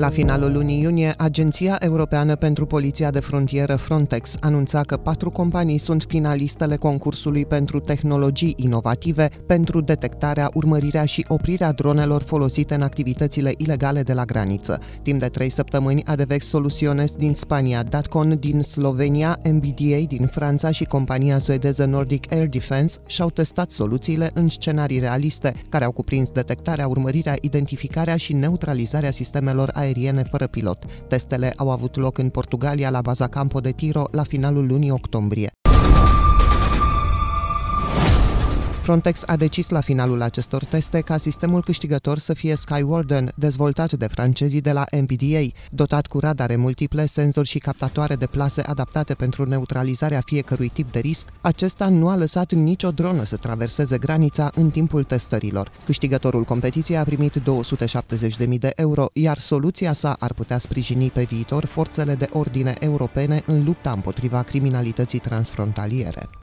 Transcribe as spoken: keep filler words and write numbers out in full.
La finalul lunii iunie, Agenția Europeană pentru Poliția de Frontieră Frontex anunța că patru companii sunt finalistele concursului pentru tehnologii inovative pentru detectarea, urmărirea și oprirea dronelor folosite în activitățile ilegale de la graniță. Timp de trei săptămâni, Adevex Soluciones din Spania, Datcon din Slovenia, M B D A din Franța și compania suedeză Nordic Air Defence și-au testat soluțiile în scenarii realiste, care au cuprins detectarea, urmărirea, identificarea și neutralizarea sistemelor aeriene fără pilot. Testele au avut loc în Portugalia, la baza Campo de Tiro, la finalul lunii octombrie. Frontex a decis la finalul acestor teste ca sistemul câștigător să fie Skywarden, dezvoltat de francezii de la M B D A. Dotat cu radare multiple, senzori și captatoare de plase adaptate pentru neutralizarea fiecărui tip de risc, acesta nu a lăsat nicio dronă să traverseze granița în timpul testărilor. Câștigătorul competiției a primit două sute șaptezeci de mii de euro, iar soluția sa ar putea sprijini pe viitor forțele de ordine europene în lupta împotriva criminalității transfrontaliere.